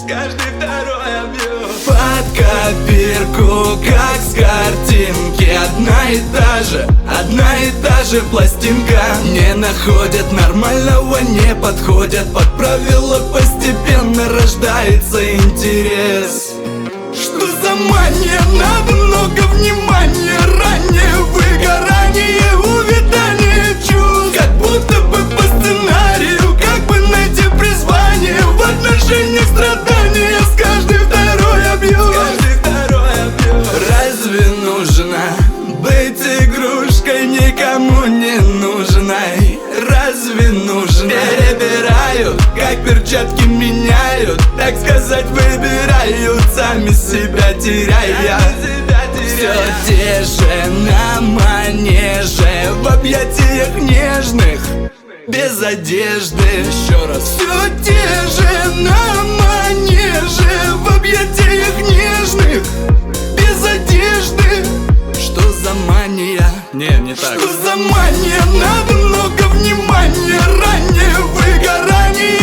каждый второй объем. Под копирку, как с картинки. Одна и та же пластинка. Не находят нормального, не подходят под правила. Постепенно рождается интерес. Что за мания? Надо много внимания. Раннее выгорание, увядание чувств. Как будто бы по сценарию. Как бы найти призвание в отношениях страдания. С каждый второй объем. Разве нужно быть игрушкой никому не нужной? Разве нужно? Перебирают, как перчатки меняют. Так сказать, выбирают, сами себя теряя. Все те же на манеже, в объятиях нежных, без одежды. Еще раз. Все те же на манеже, в объятиях нежных, без одежды. Что за мания? Не так. Что за мания? Надо много внимания. Раннее выгорание,